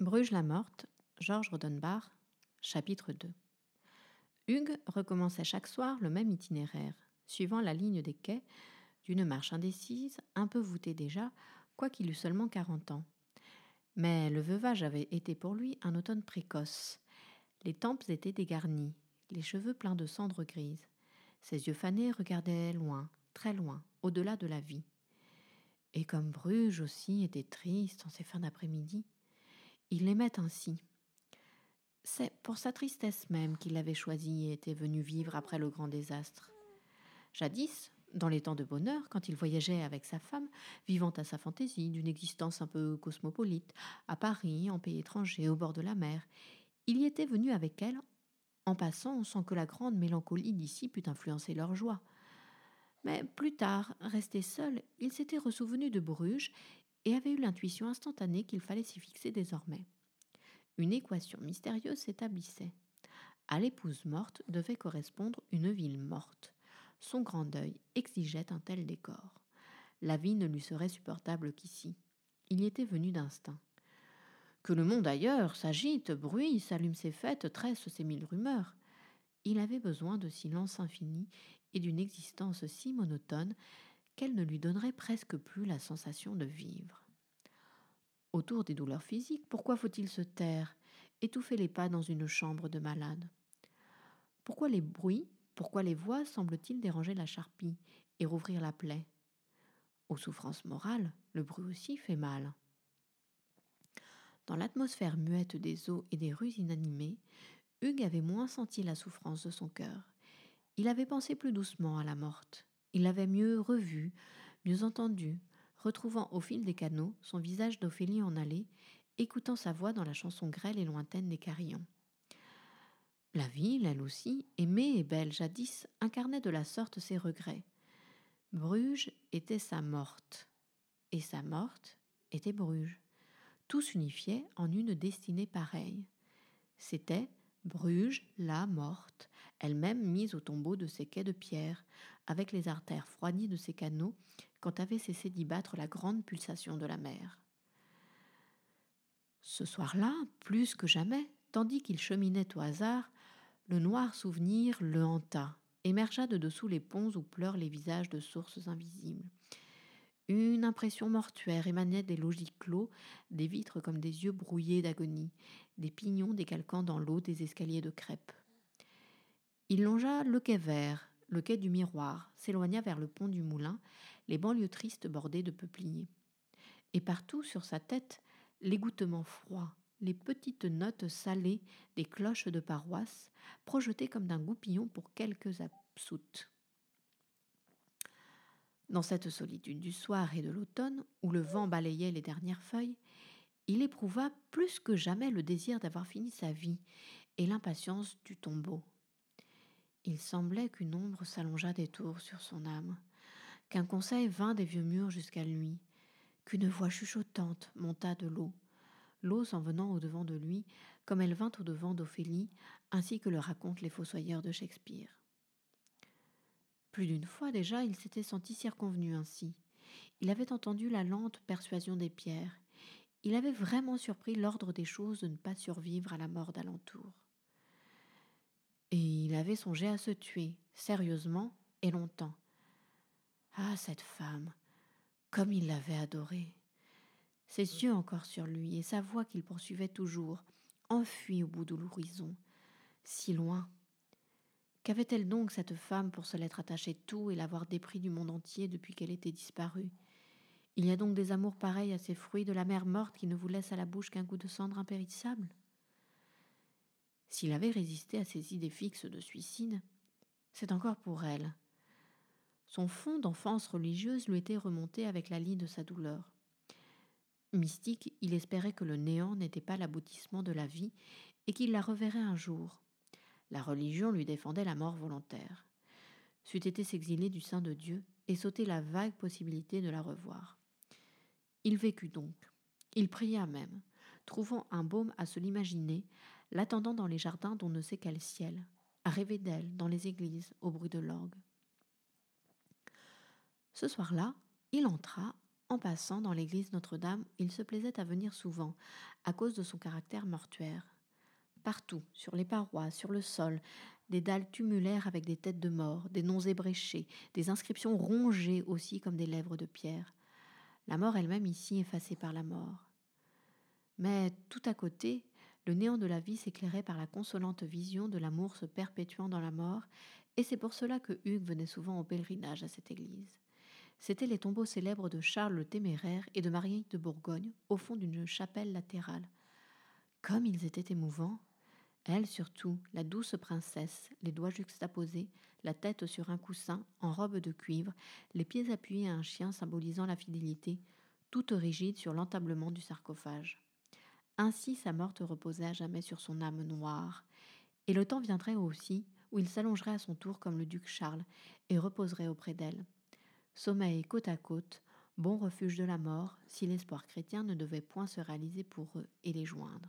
Bruges-la-Morte, Georges Rodenbach, chapitre 2. Hugues recommençait chaque soir le même itinéraire, suivant la ligne des quais, d'une marche indécise, un peu voûtée déjà, quoiqu'il eût seulement 40 ans. Mais le veuvage avait été pour lui un automne précoce. Les tempes étaient dégarnies, les cheveux pleins de cendres grises. Ses yeux fanés regardaient loin, très loin, au-delà de la vie. Et comme Bruges aussi était triste en ces fins d'après-midi, il l'aimait ainsi. C'est pour sa tristesse même qu'il l'avait choisi et était venu vivre après le grand désastre. Jadis, dans les temps de bonheur, quand il voyageait avec sa femme, vivant à sa fantaisie d'une existence un peu cosmopolite, à Paris, en pays étranger, au bord de la mer, il y était venu avec elle, en passant sans que la grande mélancolie d'ici pût influencer leur joie. Mais plus tard, resté seul, il s'était ressouvenu de Bruges et avait eu l'intuition instantanée qu'il fallait s'y fixer désormais. Une équation mystérieuse s'établissait. À l'épouse morte devait correspondre une ville morte. Son grand deuil exigeait un tel décor. La vie ne lui serait supportable qu'ici. Il y était venu d'instinct. Que le monde ailleurs s'agite, bruit, s'allume ses fêtes, tresse ses mille rumeurs. Il avait besoin de silence infini et d'une existence si monotone qu'elle ne lui donnerait presque plus la sensation de vivre. Autour des douleurs physiques, pourquoi faut-il se taire, étouffer les pas dans une chambre de malade ? Pourquoi les bruits, pourquoi les voix semblent-ils déranger la charpie et rouvrir la plaie ? Aux souffrances morales, le bruit aussi fait mal. Dans l'atmosphère muette des eaux et des rues inanimées, Hugues avait moins senti la souffrance de son cœur. Il avait pensé plus doucement à la morte. Il l'avait mieux revue, mieux entendue, retrouvant au fil des canaux son visage d'Ophélie en allée, écoutant sa voix dans la chanson grêle et lointaine des carillons. La ville, elle aussi, aimée et belle jadis, incarnait de la sorte ses regrets. Bruges était sa morte, et sa morte était Bruges. Tout s'unifiait en une destinée pareille. C'était Bruges, la morte, elle-même mise au tombeau de ses quais de pierre, avec les artères froidies de ses canaux, quand avait cessé d'y battre la grande pulsation de la mer. Ce soir-là, plus que jamais, tandis qu'il cheminait au hasard, le noir souvenir le hanta, émergea de dessous les ponts où pleurent les visages de sources invisibles. Une impression mortuaire émanait des logis clos, des vitres comme des yeux brouillés d'agonie, des pignons décalquant dans l'eau des escaliers de crêpe. Il longea le quai vert, le quai du Miroir, s'éloigna vers le pont du Moulin, les banlieues tristes bordées de peupliers. Et partout sur sa tête, l'égouttement froid, les petites notes salées des cloches de paroisse, projetées comme d'un goupillon pour quelques absoutes. Dans cette solitude du soir et de l'automne, où le vent balayait les dernières feuilles, il éprouva plus que jamais le désir d'avoir fini sa vie et l'impatience du tombeau. Il semblait qu'une ombre s'allongeât des tours sur son âme, qu'un conseil vint des vieux murs jusqu'à lui, qu'une voix chuchotante monta de l'eau, l'eau s'en venant au-devant de lui, comme elle vint au-devant d'Ophélie, ainsi que le racontent les fossoyeurs de Shakespeare. Plus d'une fois déjà, il s'était senti circonvenu ainsi. Il avait entendu la lente persuasion des pierres. Il avait vraiment surpris l'ordre des choses de ne pas survivre à la mort d'alentour. Et il avait songé à se tuer, sérieusement et longtemps. Ah, cette femme, comme il l'avait adorée. Ses yeux encore sur lui et sa voix qu'il poursuivait toujours, enfuie au bout de l'horizon, si loin. Qu'avait-elle donc, cette femme, pour se l'être attachée tout et l'avoir dépris du monde entier depuis qu'elle était disparue ? Il y a donc des amours pareils à ces fruits de la mer morte qui ne vous laissent à la bouche qu'un goût de cendre impérissable ? S'il avait résisté à ses idées fixes de suicide, c'est encore pour elle. Son fond d'enfance religieuse lui était remonté avec la lie de sa douleur. Mystique, il espérait que le néant n'était pas l'aboutissement de la vie et qu'il la reverrait un jour. La religion lui défendait la mort volontaire. C'eût été s'exiler du sein de Dieu et sauter la vague possibilité de la revoir. Il vécut donc. Il pria même, trouvant un baume à se l'imaginer, l'attendant dans les jardins d'on ne sait quel ciel, à rêver d'elle dans les églises au bruit de l'orgue. Ce soir-là, il entra En passant dans l'église Notre-Dame, il se plaisait à venir souvent, à cause de son caractère mortuaire. Partout, sur les parois, sur le sol, des dalles tumulaires avec des têtes de morts, des noms ébréchés, des inscriptions rongées aussi comme des lèvres de pierre. La mort elle-même ici effacée par la mort. Mais tout à côté, le néant de la vie s'éclairait par la consolante vision de l'amour se perpétuant dans la mort, et c'est pour cela que Hugues venait souvent au pèlerinage à cette église. C'étaient les tombeaux célèbres de Charles le Téméraire et de Marguerite de Bourgogne, au fond d'une chapelle latérale. Comme ils étaient émouvants! Elle surtout, la douce princesse, les doigts juxtaposés, la tête sur un coussin, en robe de cuivre, les pieds appuyés à un chien symbolisant la fidélité, toute rigide sur l'entablement du sarcophage. Ainsi sa morte reposait à jamais sur son âme noire. Et le temps viendrait aussi où il s'allongerait à son tour comme le duc Charles et reposerait auprès d'elle. Sommeil côte à côte, bon refuge de la mort, si l'espoir chrétien ne devait point se réaliser pour eux et les joindre.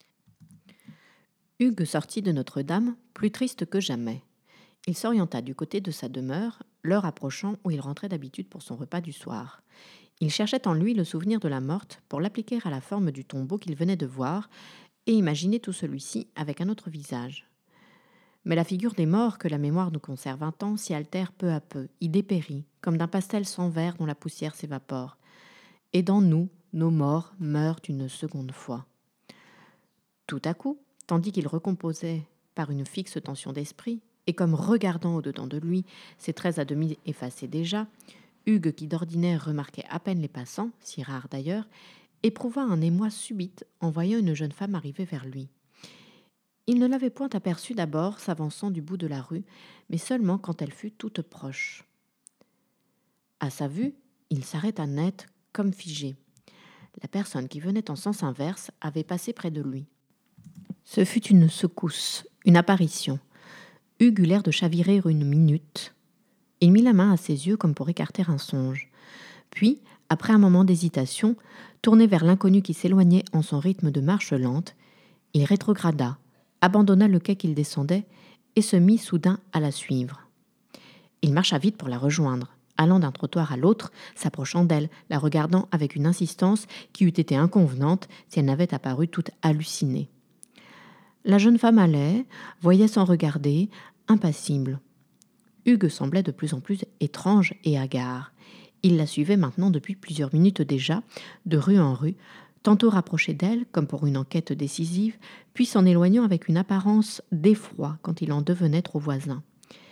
Hugues sortit de Notre-Dame, plus triste que jamais. Il s'orienta du côté de sa demeure, l'heure approchant où il rentrait d'habitude pour son repas du soir. Il cherchait en lui le souvenir de la morte pour l'appliquer à la forme du tombeau qu'il venait de voir et imaginer tout celui-ci avec un autre visage. Mais la figure des morts que la mémoire nous conserve un temps s'y altère peu à peu, y dépérit, comme d'un pastel sans verre dont la poussière s'évapore. Et dans nous, nos morts meurent une seconde fois. Tout à coup, tandis qu'il recomposait par une fixe tension d'esprit, et comme regardant au-dedans de lui, ses traits à demi effacés déjà, Hugues, qui d'ordinaire remarquait à peine les passants, si rares d'ailleurs, éprouva un émoi subit en voyant une jeune femme arriver vers lui. Il ne l'avait point aperçue d'abord s'avançant du bout de la rue, mais seulement quand elle fut toute proche. À sa vue, il s'arrêta net, comme figé. La personne qui venait en sens inverse avait passé près de lui. Ce fut une secousse, une apparition. Hugues eut l'air de chavirer une minute. Il mit la main à ses yeux comme pour écarter un songe. Puis, après un moment d'hésitation, tourné vers l'inconnu qui s'éloignait en son rythme de marche lente, il rétrograda, abandonna le quai qu'il descendait et se mit soudain à la suivre. Il marcha vite pour la rejoindre, allant d'un trottoir à l'autre, s'approchant d'elle, la regardant avec une insistance qui eût été inconvenante si elle n'avait apparu toute hallucinée. La jeune femme allait, voyait sans regarder, impassible. Hugues semblait de plus en plus étrange et hagard. Il la suivait maintenant depuis plusieurs minutes déjà, de rue en rue, tantôt rapproché d'elle, comme pour une enquête décisive, puis s'en éloignant avec une apparence d'effroi quand il en devenait trop voisin.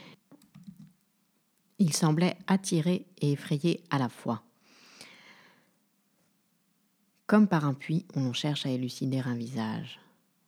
Il semblait attiré et effrayé à la fois. Comme par un puits où l'on cherche à élucider un visage.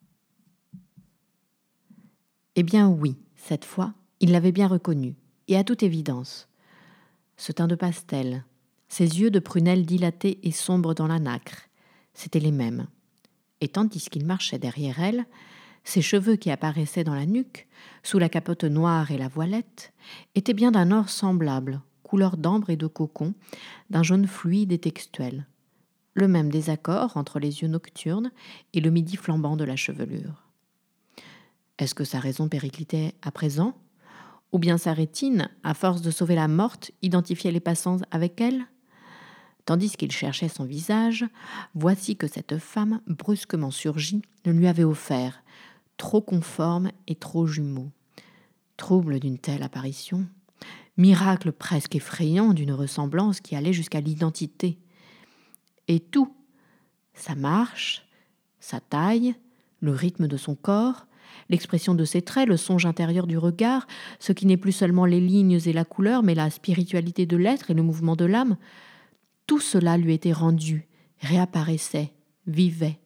Eh bien oui, cette fois, il l'avait bien reconnu, et à toute évidence. Ce teint de pastel, ses yeux de prunelle dilatés et sombres dans la nacre, c'étaient les mêmes. Et tandis qu'il marchait derrière elle, ses cheveux qui apparaissaient dans la nuque, sous la capote noire et la voilette, étaient bien d'un or semblable, couleur d'ambre et de cocon, d'un jaune fluide et textuel. Le même désaccord entre les yeux nocturnes et le midi flambant de la chevelure. Est-ce que sa raison périclitait à présent ? Ou bien sa rétine, à force de sauver la morte, identifiait les passants avec elle ? Tandis qu'il cherchait son visage, voici que cette femme, brusquement surgie, le lui avait offert, trop conforme et trop jumeau. Trouble d'une telle apparition, miracle presque effrayant d'une ressemblance qui allait jusqu'à l'identité. Et tout, sa marche, sa taille, le rythme de son corps, l'expression de ses traits, le songe intérieur du regard, ce qui n'est plus seulement les lignes et la couleur, mais la spiritualité de l'être et le mouvement de l'âme, tout cela lui était rendu, réapparaissait, vivait.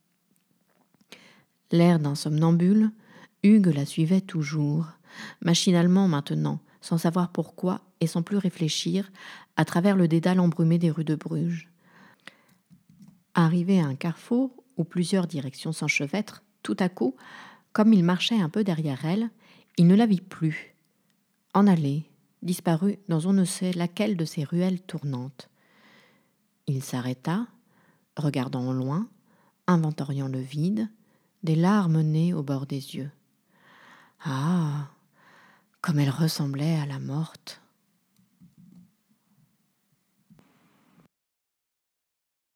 L'air d'un somnambule, Hugues la suivait toujours, machinalement maintenant, sans savoir pourquoi et sans plus réfléchir, à travers le dédale embrumé des rues de Bruges. Arrivé à un carrefour où plusieurs directions s'enchevêtrent, tout à coup, comme il marchait un peu derrière elle, il ne la vit plus. En allée, disparue dans on ne sait laquelle de ces ruelles tournantes. Il s'arrêta, regardant au loin, inventoriant le vide, des larmes nées au bord des yeux. Ah, comme elle ressemblait à la morte!